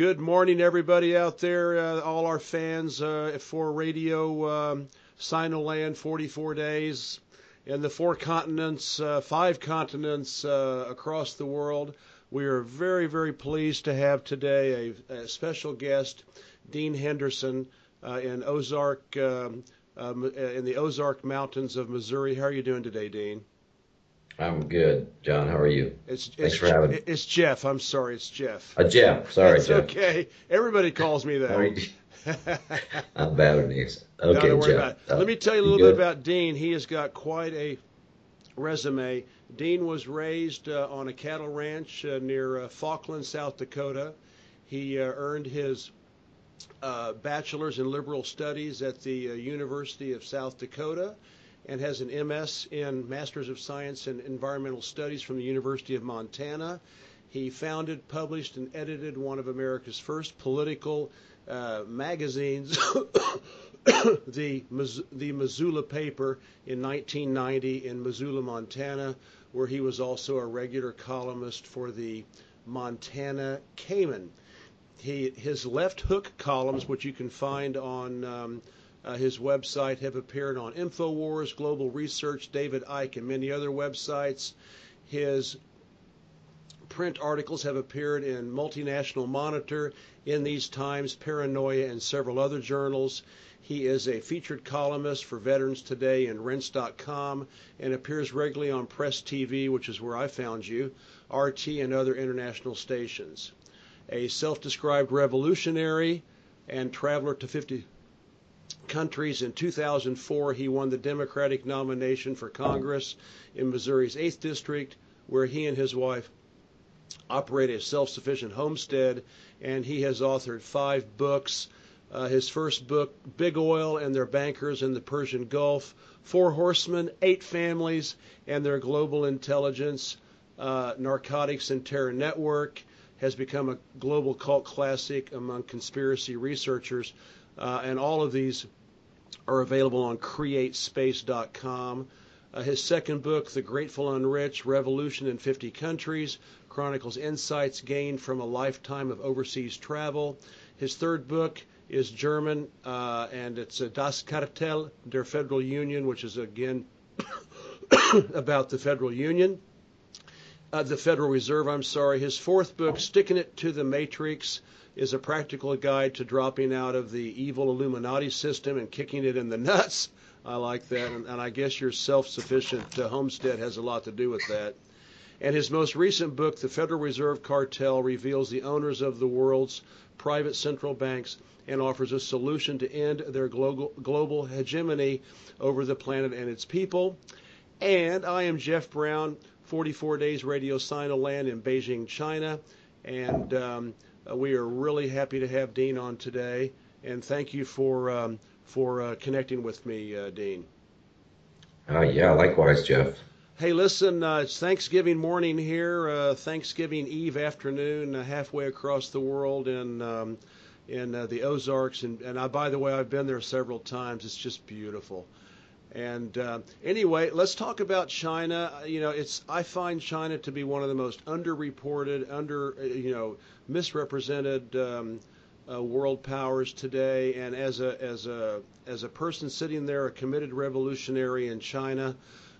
Good morning, everybody out there, all our fans for Radio Sinoland 44 days in the four continents, five continents across the world. We are very, very pleased to have today a special guest, Dean Henderson, in the Ozark Mountains of Missouri. How are you doing today, Dean? I'm good, John. How are you? Thanks for having me. It's Jeff. I'm sorry, it's Jeff. Jeff. Sorry, It's Jeff. okay. Everybody calls me How are that. you? I'm bad with names. No, Okay, don't worry about Jeff. it. Let me tell you a You little bit good? about Dean. He has got quite a resume. Dean was raised on a cattle ranch near Falkland, South Dakota. He earned his bachelor's in liberal studies at the University of South Dakota and has an MS in Master's of Science in Environmental Studies from the University of Montana. He founded, published, and edited one of America's first political magazines, the Missoula Paper, in 1990 in Missoula, Montana, where he was also a regular columnist for the Montana Cayman. His left hook columns, which you can find on his website, have appeared on InfoWars, Global Research, David Icke, and many other websites. His print articles have appeared in Multinational Monitor, In These Times, Paranoia, and several other journals. He is a featured columnist for Veterans Today and Rense.com and appears regularly on Press TV, which is where I found you, RT, and other international stations. A self-described revolutionary and traveler to 50 countries, in 2004 he won the Democratic nomination for Congress in Missouri's 8th District, where he and his wife operate a self-sufficient homestead, and he has authored 5 books. His first book, Big Oil and Their Bankers in the Persian Gulf, 4 Horsemen, 8 Families and Their Global Intelligence, Narcotics and Terror Network, has become a global cult classic among conspiracy researchers, and all of these are available on createspace.com. His second book, The Grateful Unrich, Revolution in 50 Countries, chronicles insights gained from a lifetime of overseas travel. His third book is German, and it's Das Kartell der Federal Union, which is, again, about the Federal Union. The Federal Reserve, I'm sorry. His fourth book, Sticking It to the Matrix, is a practical guide to dropping out of the evil Illuminati system and kicking it in the nuts. I like that, and I guess your self-sufficient homestead has a lot to do with that. And his most recent book, The Federal Reserve Cartel, reveals the owners of the world's private central banks and offers a solution to end their global hegemony over the planet and its people. And I am Jeff Brown, 44 Days Radio Sinoland in Beijing, China, and we are really happy to have Dean on today. And thank you for connecting with me, Dean. Yeah, likewise, Jeff. Hey, listen, it's Thanksgiving morning here, Thanksgiving Eve afternoon, halfway across the world in the Ozarks. And by the way, I've been there several times. It's just beautiful. And anyway, let's talk about China. I find China to be one of the most underreported, misrepresented world powers today. And as a person sitting there, a committed revolutionary in China,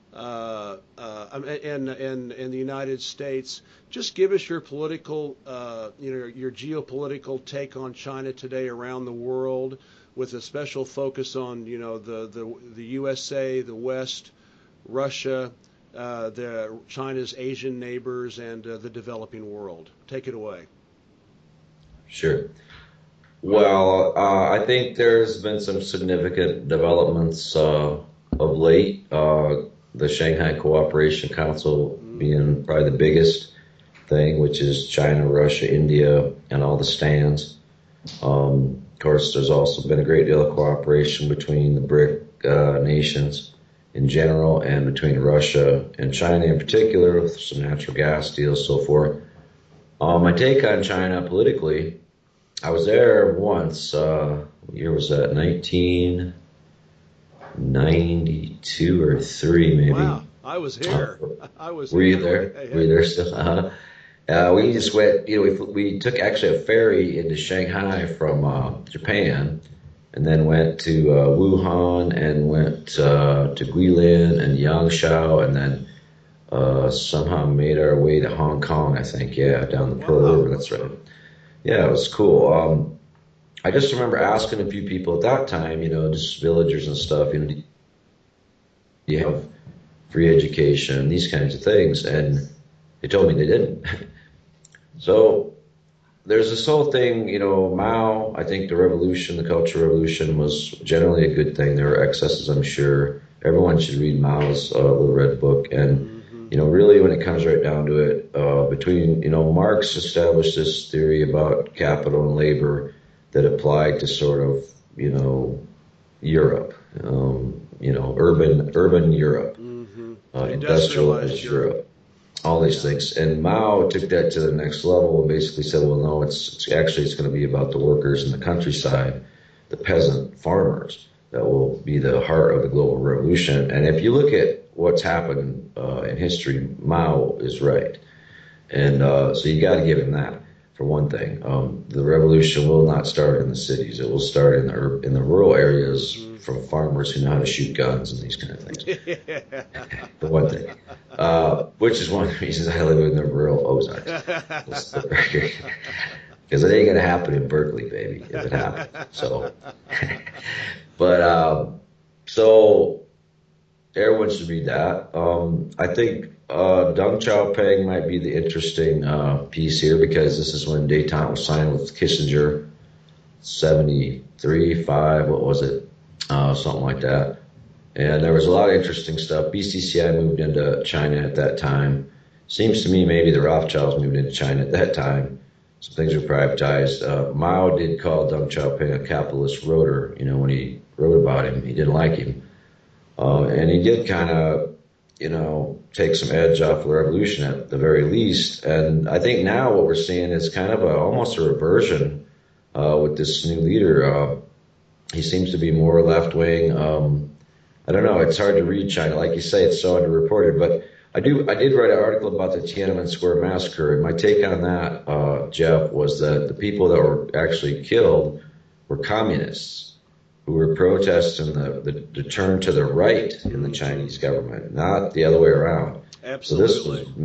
in the United States, just give us your political, your geopolitical take on China today around the world, with a special focus on, the USA, the West, Russia, China's Asian neighbors, and the developing world. Take it away. Sure. Well, I think there's been some significant developments of late. The Shanghai Cooperation Council being probably the biggest thing, which is China, Russia, India, and all the stands. Of course, there's also been a great deal of cooperation between the BRIC nations in general and between Russia and China in particular, with some natural gas deals, so forth. My take on China politically, I was there once. What year was that? 1992 or 3, maybe. Wow, I was here. I was Were you here. there? Were you there still? We just went, we took actually a ferry into Shanghai from Japan, and then went to Wuhan and went to Guilin and Yangshan, and then somehow made our way to Hong Kong, I think. Yeah, down the Pearl Wow. River. That's right. Yeah, it was cool. I just remember asking a few people at that time, just villagers and stuff, do you have free education, these kinds of things, and they told me they didn't. So there's this whole thing, Mao, I think the revolution, the Cultural Revolution was generally a good thing. There were excesses, I'm sure. Everyone should read Mao's Little Red Book. And, Hmm. really when it comes right down to it, Marx established this theory about capital and labor that applied to sort of, Europe, urban Europe, Hmm. industrialized Industrialized Europe. Europe, all these Yeah. things. And Mao took that to the next level and basically said, well, no, it's going to be about the workers in the countryside, the peasant farmers that will be the heart of the global revolution. And if you look at what's happened in history, Mao is right. And so you got to give him that for one thing. The revolution will not start in the cities. It will start in the rural areas from farmers who know how to shoot guns and these kind of things. For one thing, which is one of the reasons I live in the rural Ozarks. Because it ain't gonna happen in Berkeley, baby, if it happens. So, but so everyone should read that. I think Deng Xiaoping might be the interesting piece here because this is when détente was signed with Kissinger, 73, 5, what was it? Something like that. And there was a lot of interesting stuff. BCCI moved into China at that time. Seems to me maybe the Rothschilds moved into China at that time. Some things were privatized. Mao did call Deng Xiaoping a capitalist rotor, when he wrote about him. He didn't like him. And he did kind of, take some edge off the revolution at the very least. And I think now what we're seeing is kind of almost a reversion with this new leader. He seems to be more left wing. I don't know. It's hard to read China, like you say. It's so underreported. But I did write an article about the Tiananmen Square massacre, and my take on that, Jeff, was that the people that were actually killed were communists who were protesting the turn to the right in the Chinese government, not the other way around. So this was Absolutely.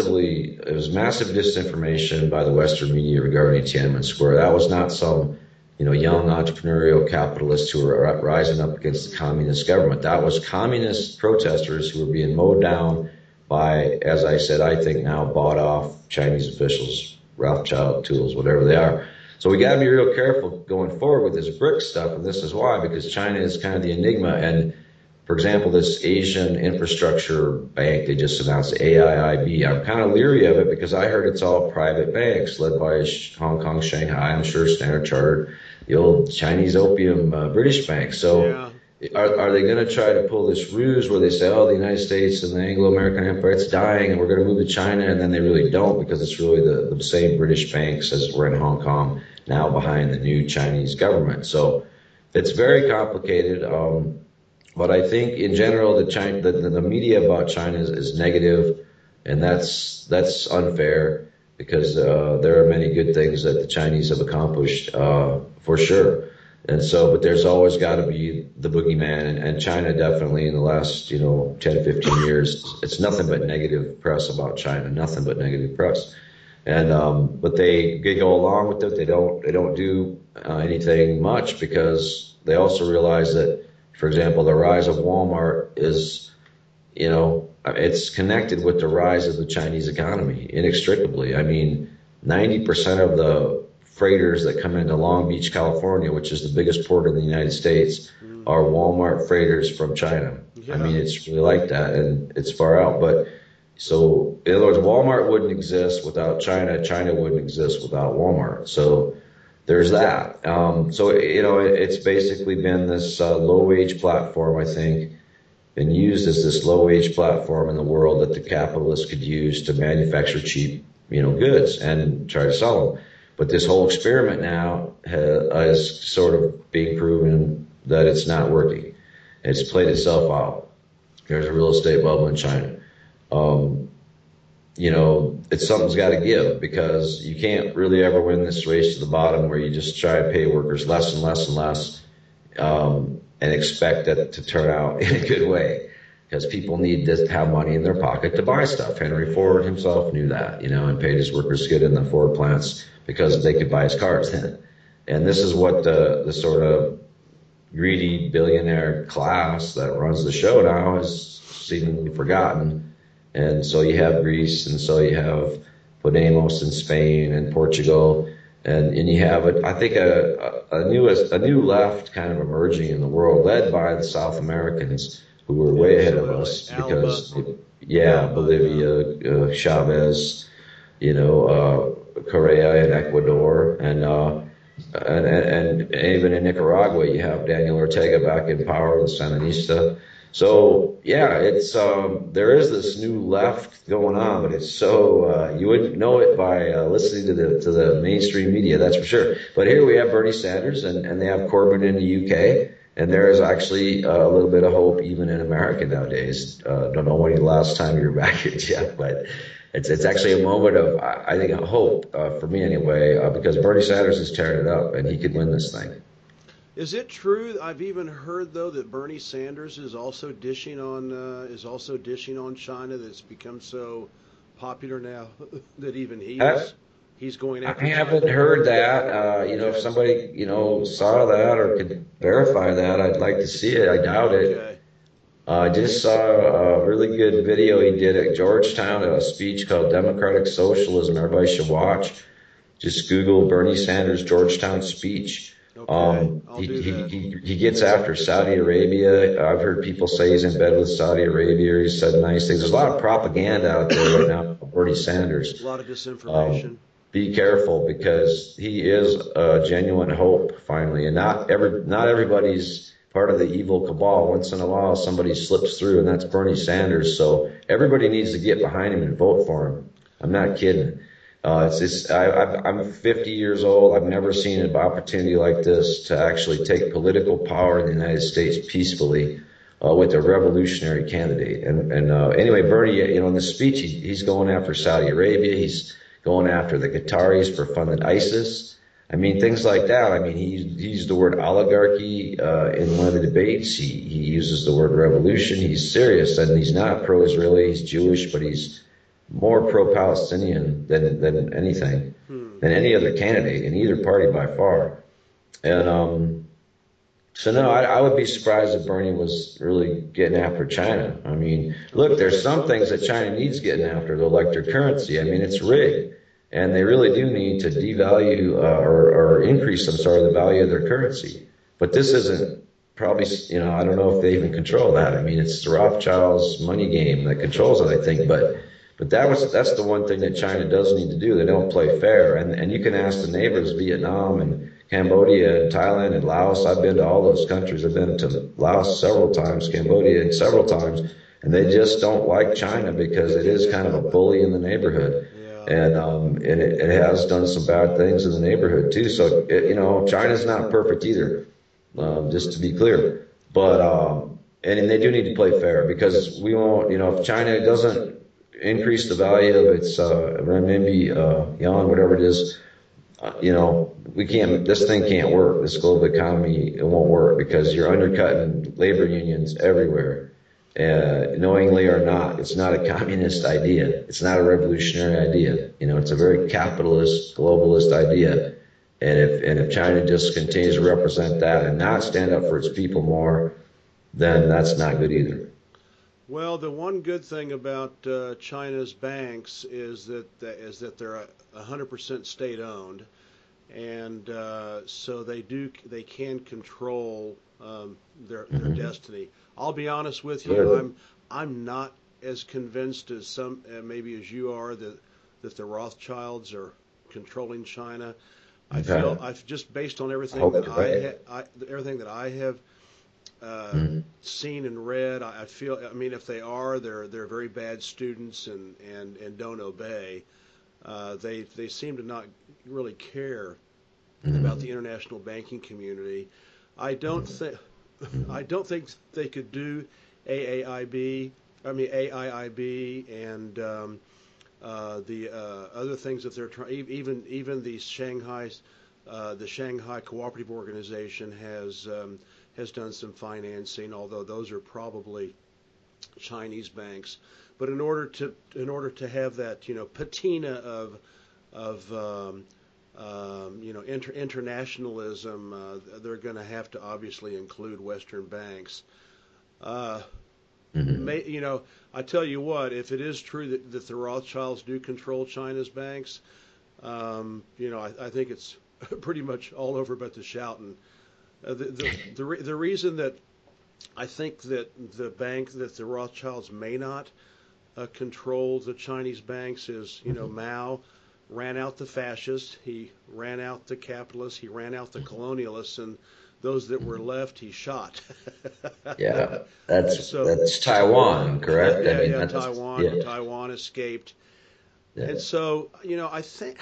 massive disinformation by the Western media regarding Tiananmen Square. That was not some young entrepreneurial capitalists who were rising up against the communist government. That was communist protesters who were being mowed down by, as I said, I think now bought off Chinese officials, Rothschild tools, whatever they are. So we got to be real careful going forward with this BRICS stuff, and this is why, because China is kind of the enigma. And for example, this Asian Infrastructure Bank, they just announced AIIB. I'm kind of leery of it because I heard it's all private banks led by Hong Kong, Shanghai, I'm sure Standard Chartered, the old Chinese opium British bank. So Yeah. are they going to try to pull this ruse where they say, oh, the United States and the Anglo-American Empire, it's dying and we're going to move to China, and then they really don't because it's really the same British banks as were in Hong Kong now behind the new Chinese government. So it's very complicated. But I think in general, the media about China is negative, and that's unfair because there are many good things that the Chinese have accomplished for sure. And so, but there's always got to be the boogeyman, and China definitely in the last 10, 15 years, it's nothing but negative press about China, nothing but negative press. And but they go along with it. They don't do anything much because they also realize that, for example, the rise of Walmart is, it's connected with the rise of the Chinese economy inextricably. I mean, 90% of the freighters that come into Long Beach, California, which is the biggest port in the United States, are Walmart freighters from China. Yeah. I mean, it's really like that, and it's far out. But so, in other words, Walmart wouldn't exist without China. China wouldn't exist without Walmart. So there's that. So, it's basically been this low-wage platform, I think, been used as this low-wage platform in the world that the capitalists could use to manufacture cheap, goods and try to sell them. But this whole experiment now is sort of being proven that it's not working. It's played itself out. There's a real estate bubble in China. it's something's got to give because you can't really ever win this race to the bottom where you just try to pay workers less and less and less and expect it to turn out in a good way because people need to have money in their pocket to buy stuff. Henry Ford himself knew that, and paid his workers to get in the Ford plants because they could buy his cars then. And this is what the sort of greedy billionaire class that runs the show now has seemingly forgotten. And so you have Greece, and so you have Podemos in Spain and Portugal, and you have I think a new left kind of emerging in the world, led by the South Americans who were way ahead of us because Bolivia, Chavez, Correa in Ecuador, and even in Nicaragua, you have Daniel Ortega back in power, the Sandinista. So yeah, it's there is this new left going on, but it's so you wouldn't know it by listening to the mainstream media, that's for sure. But here we have Bernie Sanders, and they have Corbyn in the UK, and there is actually a little bit of hope even in America nowadays. Don't know when the last time you were back here, Jeff, but it's actually a moment of I think a hope for me anyway, because Bernie Sanders is tearing it up, and he could win this thing. Is it true? I've even heard though that Bernie Sanders is also dishing on China. That's become so popular now that even he's going after I haven't China. heard that. If somebody saw that or could verify that, I'd like to see it. I doubt it. Okay. I just saw a really good video he did at Georgetown, a speech called Democratic Socialism. Everybody should watch. Just Google Bernie Sanders Georgetown speech. Okay. I'll do that. He gets after Saudi Arabia. I've heard people say he's in bed with Saudi Arabia. He said nice things. There's a lot of propaganda out there right now about Bernie Sanders. A lot of disinformation. Be careful because he is a genuine hope finally, and not everybody's part of the evil cabal. Once in a while, somebody slips through, and that's Bernie Sanders. So everybody needs to get behind him and vote for him. I'm not kidding. I'm 50 years old. I've never seen an opportunity like this to actually take political power in the United States peacefully with a revolutionary candidate. And anyway, Bernie, in the speech, he's going after Saudi Arabia. He's going after the Qataris for funding ISIS. I mean, things like that. I mean, he used the word oligarchy in one of the debates. He uses the word revolution. He's serious, and he's not pro-Israeli. He's Jewish, but he's more pro-Palestinian than anything, than any other candidate in either party by far. And so no, I would be surprised if Bernie was really getting after China. I mean, look, there's some things that China needs getting after, though, like their currency. I mean, it's rigged, and they really do need to devalue or increase the value of their currency. But this isn't probably, I don't know if they even control that. I mean, it's the Rothschilds' money game that controls it, I think, but that's the one thing that China does need to do. They don't play fair. And you can ask the neighbors, Vietnam and Cambodia and Thailand and Laos. I've been to all those countries. I've been to Laos several times, Cambodia several times, and they just don't like China because it is kind of a bully in the neighborhood. And it has done some bad things in the neighborhood too. So China's not perfect either, just to be clear. But and they do need to play fair because we won't. If China doesn't increase the value of its renminbi, yuan, whatever it is, we can't. This thing can't work. This global economy, it won't work because you're undercutting labor unions everywhere, knowingly or not. It's not a communist idea. It's not a revolutionary idea. It's a very capitalist, globalist idea. And if China just continues to represent that and not stand up for its people more, then that's not good either. Well, the one good thing about China's banks is that they're 100% state-owned, and so they can control their destiny. I'll be honest with you, I'm not as convinced as some maybe as you are that the Rothschilds are controlling China. I feel I've just based on everything that I have seen and read. I feel. I mean, if they are, they're very bad students and don't obey. They seem to not really care about the international banking community. I don't think they could do AIIB and The other things that they're trying, even the Shanghai Cooperative Organization has done some financing, although those are probably Chinese banks. But in order to have that, patina of internationalism, they're going to have to obviously include Western banks. I tell you what, if it is true that the Rothschilds do control China's banks, I think it's pretty much all over but the shouting. The reason that I think that the Rothschilds may not control the Chinese banks is, Mao ran out the fascists, he ran out the capitalists, he ran out the colonialists, and those that were left, he shot. Yeah, that's Taiwan, correct? Yeah, Taiwan escaped. Yeah. And so, I think,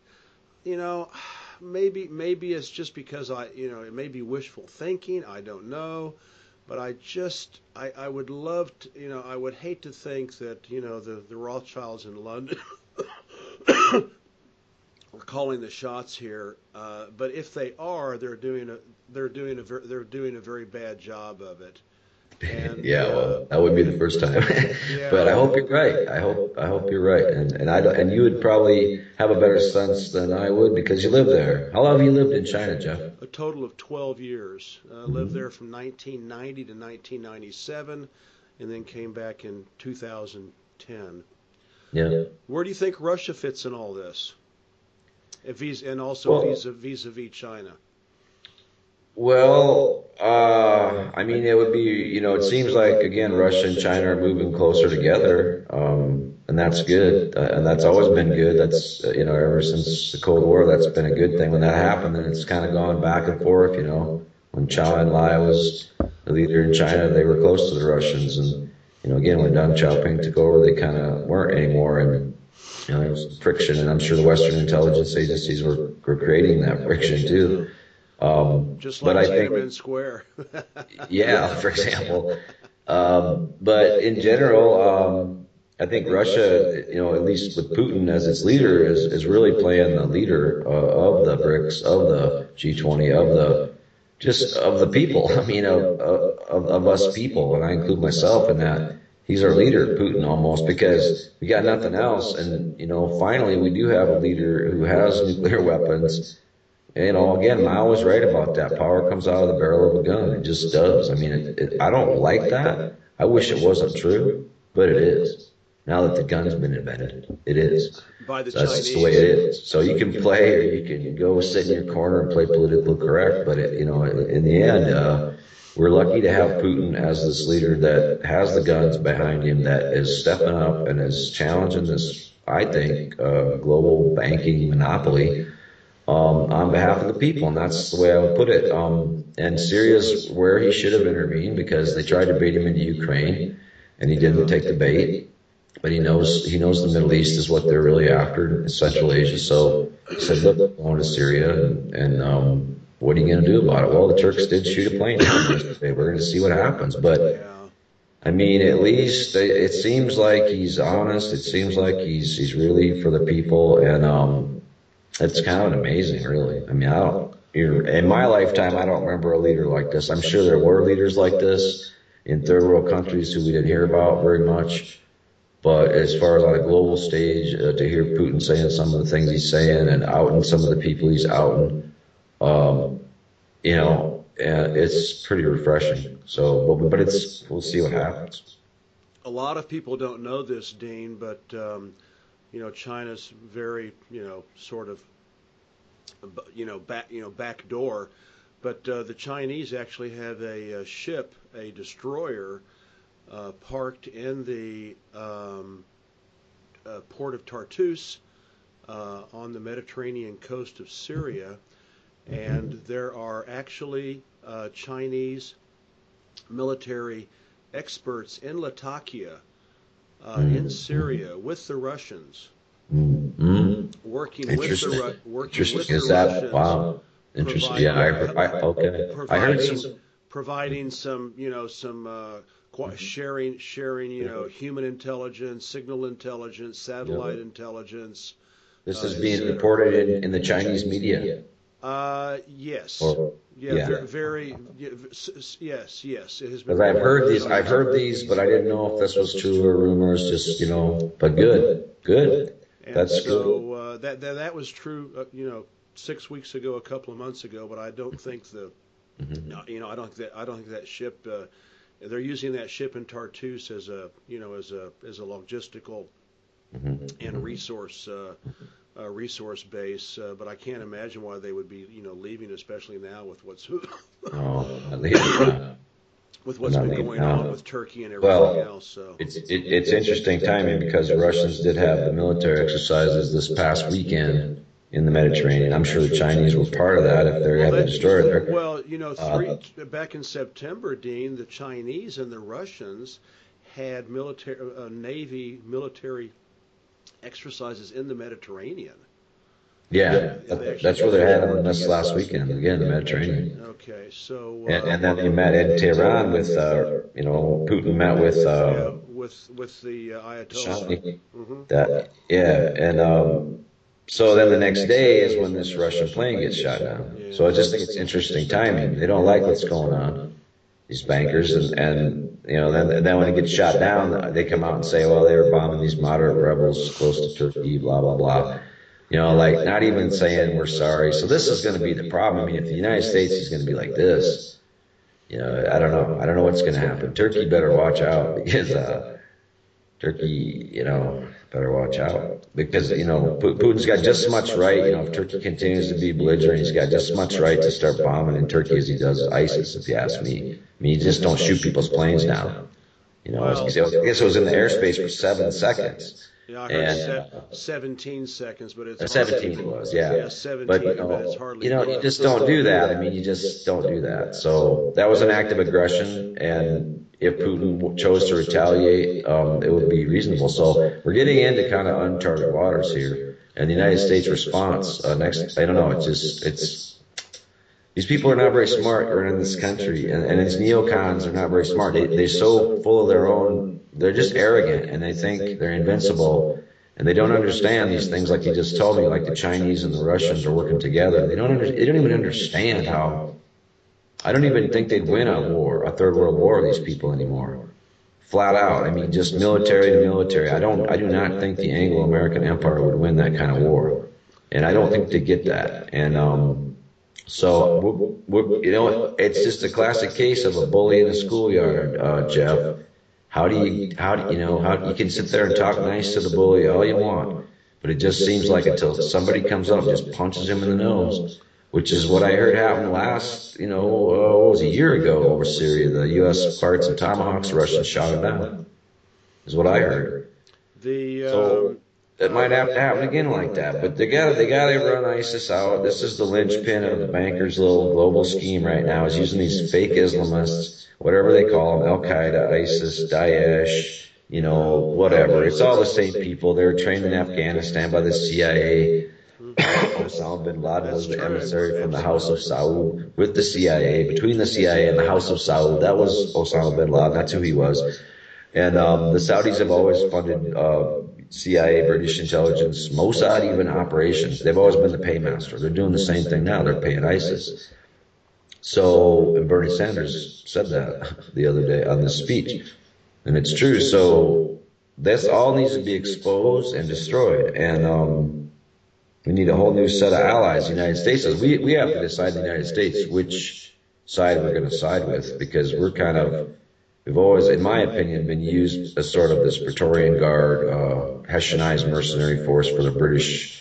maybe it's just because it may be wishful thinking, I don't know, but I would love to, I would hate to think that, the Rothschilds in London are calling the shots here, but if they are, they're doing a very bad job of it. And, yeah, well, that would be the first time. Yeah. But I hope you're right. I hope you're right. And you would probably have a better sense than I would because you live there. How long have you lived in China, Jeff? A total of 12 years. Lived there from 1990 to 1997, and then came back in 2010. Yeah. Where do you think Russia fits in all this? And also vis-a-vis China. Well, I mean, it would be, it seems like, again, Russia and China are moving closer together, and that's good, and that's always been good. That's, ever since the Cold War, that's been a good thing. When that happened, then it's kind of gone back and forth, When Zhou Enlai was the leader in China, they were close to the Russians, and, again, when Deng Xiaoping took over, they kind of weren't anymore, and, there was friction, and I'm sure the Western intelligence agencies were creating that friction, too. Just like Tiananmen Square. Yeah, for example. But in general, I think Russia, at least with Putin as its leader, is really playing the leader of the BRICS, of the G20, of the people. I mean, of us people, and I include myself in that. He's our leader, Putin, almost, because we got nothing else. And, finally, we do have a leader who has nuclear weapons. Again, Mao was right about that. Power comes out of the barrel of a gun. It just does. I mean, I don't like that. I wish it wasn't true, but it is. Now that the gun's been invented, it is. By the That's Chinese. the way it is. So you can play, or you can go sit in your corner and play politically correct. But in the end, we're lucky to have Putin as this leader that has the guns behind him, that is stepping up and is challenging this, I think, global banking monopoly. On behalf of the people, and that's the way I would put it. And Syria's where he should have intervened because they tried to bait him into Ukraine, and he didn't take the bait. But he knows the Middle East is what they're really after, in Central Asia. So he said, "Look, I'm going to Syria, and what are you going to do about it?" Well, the Turks did shoot a plane down yesterday. We're going to see what happens, but. I mean, at least it seems like he's honest. It seems like he's really for the people, and it's kind of amazing, really. I mean, in my lifetime, I don't remember a leader like this. I'm sure there were leaders like this in third world countries who we didn't hear about very much. But as far as on a global stage, to hear Putin saying some of the things he's saying and outing some of the people he's outing, it's pretty refreshing. So, but we'll see what happens. A lot of people don't know this, Dean, but China's very, sort of, back door. But the Chinese actually have a ship, a destroyer, parked in the port of Tartus on the Mediterranean coast of Syria. And there are actually Chinese military experts in Latakia, in Syria, with the Russians, working with the Russians. Wow. Interesting. Yeah, okay. I heard some. Providing some, some sharing, human intelligence, signal intelligence, satellite intelligence. This is being reported in the Chinese media. Yes. Or, Yeah, very, yes. It has been. Because I've heard these, but I didn't know if this was true or rumors. Just but good. And That's so that was true, 6 weeks ago, a couple of months ago. But I don't think I don't think that ship. They're using that ship in Tartus as a logistical and resource base. But I can't imagine why they would be leaving, especially now with what's at least, with what's been going on with Turkey and everything else. So it's interesting timing because the Russians did have the military exercises this past weekend in the Mediterranean. I'm sure the Chinese were part of that if they have a destroyer there. Well, back in September, Dean, the Chinese and the Russians had Navy military exercises in the Mediterranean. Yeah, that's where they're having this last weekend, again, the Mediterranean. Okay, so... and then they met in Tehran with, Putin met with... with the Ayatollah. So then the next day is when this Russian plane gets shot down. Yeah. So I just think it's interesting timing. They don't like what's going on, these bankers, and then when it gets shot down, they come out and say, well, they were bombing these moderate rebels close to Turkey, blah, blah, blah. Not even saying we're sorry. So this is going to be the problem. I mean, if the United States is going to be like this, I don't know. I don't know what's going to happen. Turkey better watch out because Turkey, better watch out because, Putin's got just as much right. If Turkey continues to be belligerent, he's got just as much right to start bombing in Turkey as he does ISIS, if you ask me. I mean, you just don't shoot people's planes down. I guess it was in the airspace for 7 seconds. Yeah, I heard 17 seconds, but it's 17 was, yeah. 17, but it's hardly. You just don't do that. I mean, you just don't do that. So that was an act of aggression, and if Putin chose to retaliate, it would be reasonable. So we're getting into kind of uncharted waters here, and the United States response next. I don't know. It's these people are not very smart running this country, and these neocons are not very smart. They're so full of their own. They're just arrogant, and they think they're invincible, and they don't understand these things like you just told me, like the Chinese and the Russians are working together. They don't even understand how. I don't even think they'd win a third world war, these people anymore. Flat out. I mean, just military to military. I do not think the Anglo-American Empire would win that kind of war, and I don't think they get that. And so it's just a classic case of a bully in a schoolyard, Jeff. How do you can sit there and talk nice to the bully all you want, but it just seems like until somebody comes up and just punches him in the nose, which is what I heard happened last, what was a year ago over Syria. The U.S. fired some Tomahawks, the Russians shot it down, is what I heard. So it might have to happen again like that, but they gotta run ISIS out. This is the linchpin of the bankers' little global scheme right now, is using these fake Islamists, whatever they call them, Al-Qaeda, ISIS, Daesh, whatever. It's all the same people. They were trained in Afghanistan by the CIA. Osama bin Laden was the emissary from the House of Saud with the CIA. Between the CIA and the House of Saud, that was Osama bin Laden. That's who he was. And the Saudis have always funded CIA, British intelligence, Mossad even operations. They've always been the paymaster. They're doing the same thing now. They're paying ISIS. So, and Bernie Sanders said that the other day on this speech, and it's true. So this all needs to be exposed and destroyed, and we need a whole new set of allies. The United States says we have to decide in the United States which side we're going to side with, because we've always, in my opinion, been used as sort of this Praetorian Guard, Hessianized mercenary force for the British,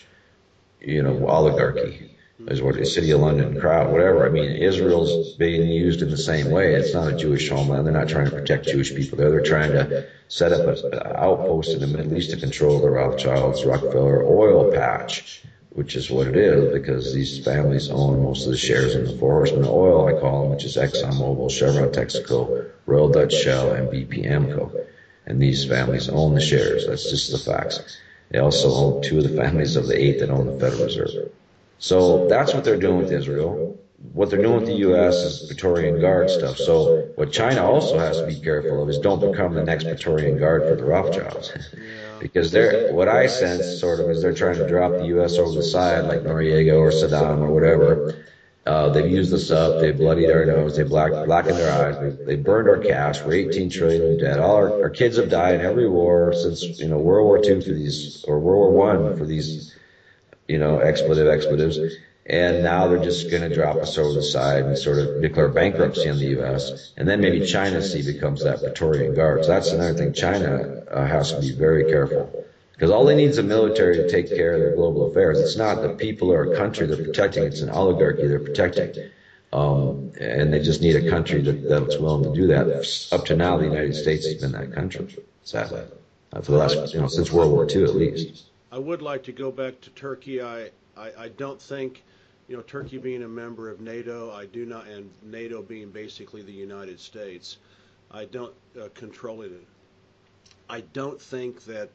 oligarchy. Is what the City of London crowd, whatever. I mean, Israel's being used in the same way. It's not a Jewish homeland. They're not trying to protect Jewish people there. They're trying to set up an outpost in the Middle East to control the Rothschilds, Rockefeller oil patch, which is what it is, because these families own most of the shares in the Four Horsemen of Oil, I call them, which is ExxonMobil, Chevron, Texaco, Royal Dutch Shell, and BP Amco. And these families own the shares. That's just the facts. They also own 2 of the families of the 8 that own the Federal Reserve. So that's what they're doing with Israel. what they're doing with the U.S. is Praetorian Guard stuff. So what China also has to be careful of is don't become the next Praetorian Guard for the Rothschilds. Yeah. Because what I sense sort of is they're trying to drop the U.S. over the side like Noriega or Saddam or whatever. They've used us up. They've bloodied our nose. They blackened our eyes. They burned our cash. We're 18 trillion in debt. All our kids have died in every war since World War II for these, or World War I for these, expletives. And now they're just going to drop us over the side and sort of declare bankruptcy on the U.S. And then maybe China becomes that Praetorian Guard. So that's another thing. China has to be very careful. Because all they need is a military to take care of their global affairs. It's not the people or a country they're protecting, it's an oligarchy they're protecting. And they just need a country that's willing to do that. Up to now, the United States has been that country, sadly, for the last, since World War II at least. I would like to go back to Turkey. I don't think, Turkey being a member of NATO, I do not, and NATO being basically the United States, I don't control it. I don't think that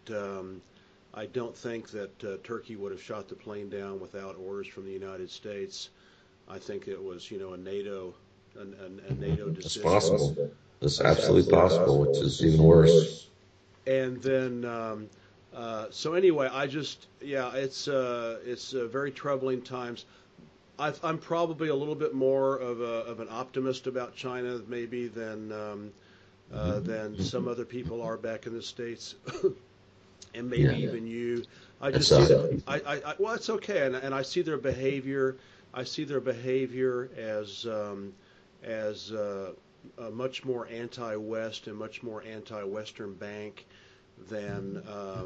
Turkey would have shot the plane down without orders from the United States. I think it was, a NATO It's decision. possible. It's absolutely possible, which is even worse. And then, so anyway, it's very troubling times. I'm probably a little bit more of an optimist about China maybe than some other people are back in the States, and maybe even you. I just see that. Well, it's okay, and I see their behavior. I see their behavior as a much more anti-West and much more anti-Western bank than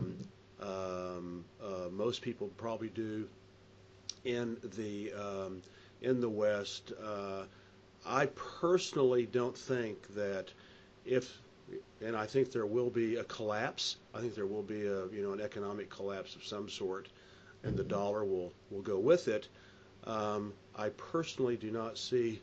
most people probably do in the West. I personally don't think that if, and I think there will be a collapse. I think there will be an economic collapse of some sort, and the dollar will go with it. I personally do not see,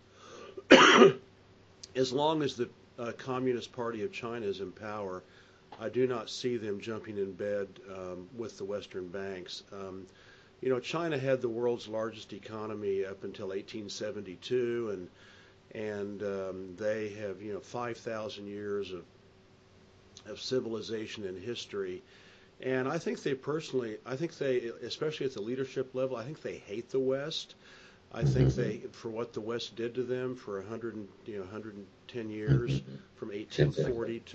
as long as the Communist Party of China is in power, I do not see them jumping in bed with the Western banks. China had the world's largest economy up until 1872, and they have 5,000 years of civilization and history. And I think they, especially at the leadership level, I think they hate the West. I think for what the West did to them for 110 years, from 1840 to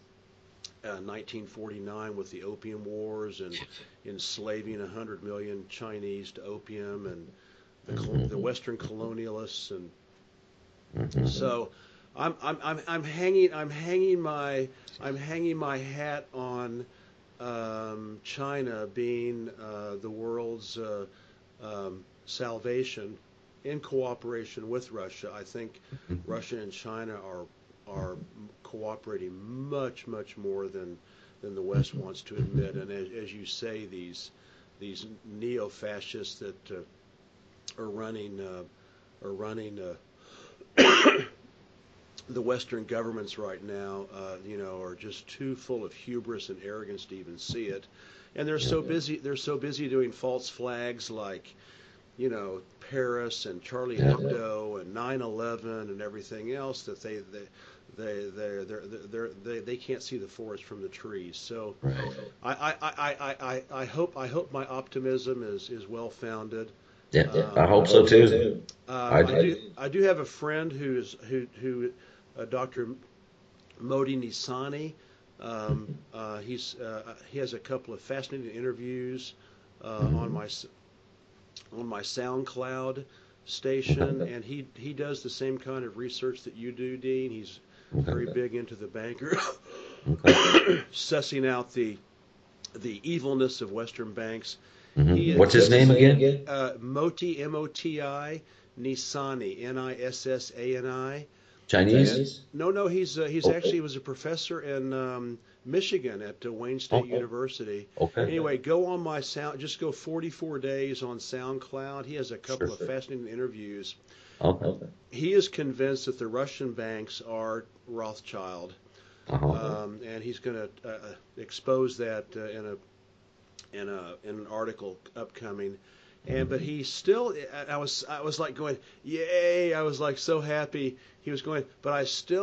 1949 with the Opium Wars and enslaving 100 million Chinese to opium, and the Western colonialists, and so I'm hanging my hat on China being the world's salvation in cooperation with Russia. I think Russia and China are cooperating much more than the West wants to admit. And as you say, these neo-fascists that are running the Western governments right now, are just too full of hubris and arrogance to even see it. And they're so busy. They're so busy doing false flags like, Paris and Charlie Hebdo and 9/11 and everything else that they can't see the forest from the trees. So I hope my optimism is well founded. Yeah, I hope so too. I do have a friend who Dr. Modi Nisani. He has a couple of fascinating interviews on my SoundCloud station, and he does the same kind of research that you do, Dean. He's very big into the banker, sussing out the evilness of Western banks. What's his name again? Moti, M-O-T-I, Nisani, Nissani. Chinese? No, he's actually was a professor in Michigan at Wayne State University. Okay. Anyway, go on my just go 44 days on SoundCloud. He has a couple of fascinating interviews. Okay. He is convinced that the Russian banks are Rothschild, and he's going to expose that in an article upcoming. but he still, I was like going, yay! I was like so happy. He was going, but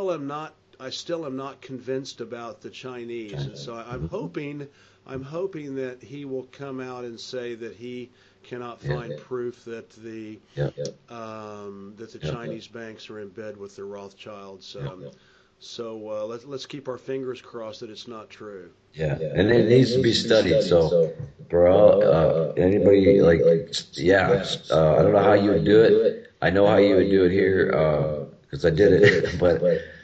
I still am not convinced about the Chinese, and so I'm hoping that he will come out and say that he cannot find proof that Yeah. the Chinese banks are in bed with the Rothschilds. So let's keep our fingers crossed that it's not true. Yeah, and it needs to be studied. So, for all, anybody I don't know how you would do it. I know how you would do it here because I did it, but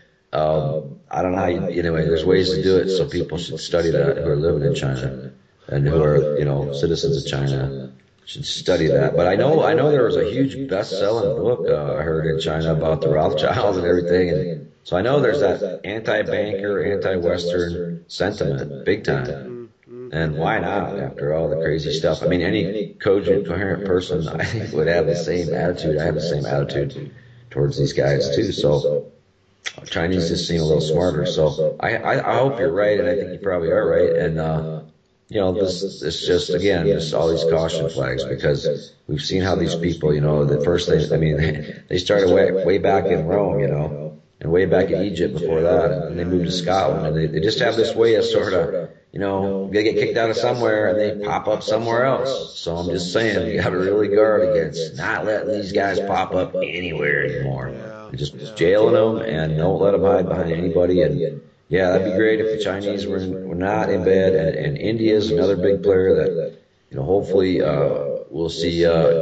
I don't know how you. Anyway, there's ways to do it. So people should study that who are living in China and who are citizens of China should study that. But I know there was a huge best-selling book I heard in China about the Rothschilds and everything, and so I know there's that anti-banker, anti-Western sentiment, big time. And why not? After all the crazy stuff, I mean, any cogent, coherent person, I think, would have the same attitude. I have the same attitude towards these guys too. So Chinese just seem a little smarter. So I hope you're right, and I think you probably are right. And this it's just again just all these caution flags because we've seen how these people, the first thing, I mean, they started way back in Rome, and way back in Egypt before that, and they moved to Scotland, and they just have this way of sort of, they get kicked out of somewhere and they pop up somewhere else. So I'm just saying, you got to really guard against not letting these guys pop up anywhere anymore. And just jailing them and don't let them hide behind anybody. And yeah, that'd be great if the Chinese were not in bed. And India's another big player that, hopefully we'll see.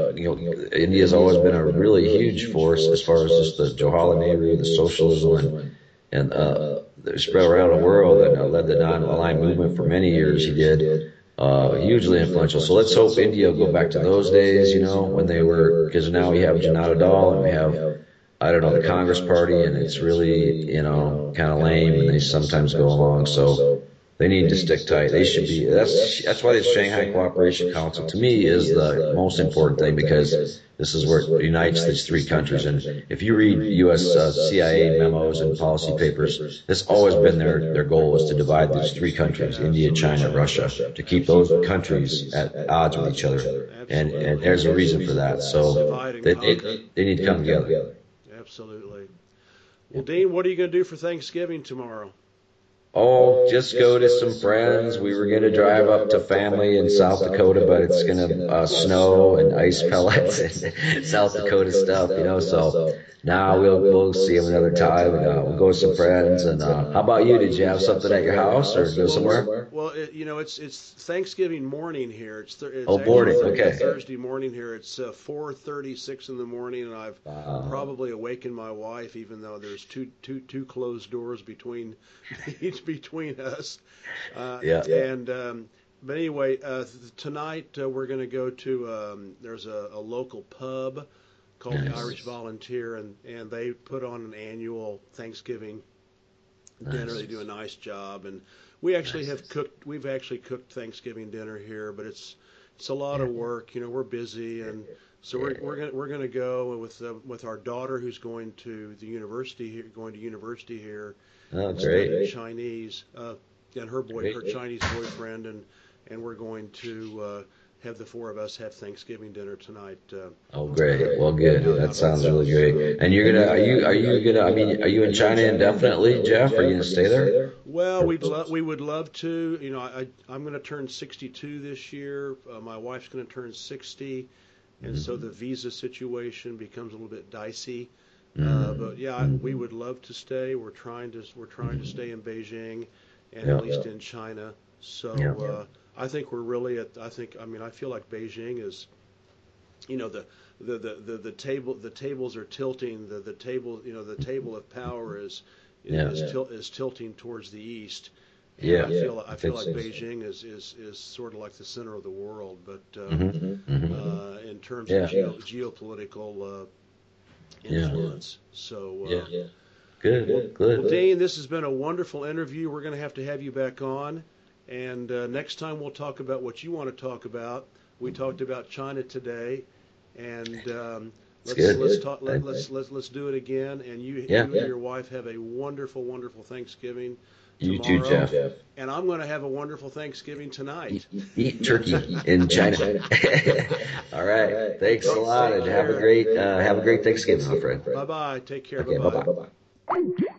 India's always been a really huge force as far as just the Jawaharlal Nehru, the socialism, and they're spread around the world, and led the non-aligned movement for many years. He did. Hugely influential. So let's hope India will go back to those days, when they were, because now we have Janata Dal and we have, I don't know, the Congress Party, and it's really, kind of lame, and they sometimes go along. So they need to stick tight. They should be. That's why the Shanghai Cooperation Council, to me, is the most important thing, because this is where it unites these three countries. And if you read U.S. CIA memos and policy papers, it's always been their goal is to divide these three countries, India, China, Russia, to keep those countries at odds with each other. And there's a reason for that. So they need to come together. Absolutely. Well, Dean, what are you going to do for Thanksgiving tomorrow? Oh, just go to some friends. We were going to drive up to family in South Dakota, but it's going to snow and ice pellets and South Dakota stuff, so now we'll see them another time, and we'll go with some friends. And how about you? Did you have something at your house or go somewhere? Well, it's Thanksgiving morning here. It's morning. Okay. Thursday morning here. It's 4:36 in the morning, and I've probably awakened my wife, even though there's two closed doors between us. But anyway, tonight we're going to go to there's a local pub called the Irish Volunteer, and they put on an annual Thanksgiving dinner. They do a nice job, and we've actually cooked Thanksgiving dinner here, but it's a lot of work. We're busy, and so we're going to go with our daughter, who's going to university here. Oh, great. Chinese, and her Chinese boyfriend, and we're going to have the four of us have Thanksgiving dinner tonight. Oh, great. Well, good. That sounds really great. And are you in China indefinitely, Jeff? Are you going to stay there? Well, we would love to. I'm going to turn 62 this year. My wife's going to turn 60, and so the visa situation becomes a little bit dicey. But yeah, we would love to stay. We're trying to stay in Beijing, and at least in China. So I think we're really I feel like Beijing is, the tables are tilting. The table of power is tilting towards the east. And I feel like Beijing is sort of like the center of the world, but in terms of geopolitical influence. So good. Well, Dean, this has been a wonderful interview. We're going to have you back on, and next time we'll talk about what you want to talk about. We talked about China today, and let's do it again. And you and your wife have a wonderful Thanksgiving. You tomorrow. too, Jeff. And I'm going to have a wonderful Thanksgiving tonight. Eat turkey in China. All right. Thanks a lot, and have a great Thanksgiving, my friend. Bye-bye. Take care. Okay, Bye-bye. bye-bye.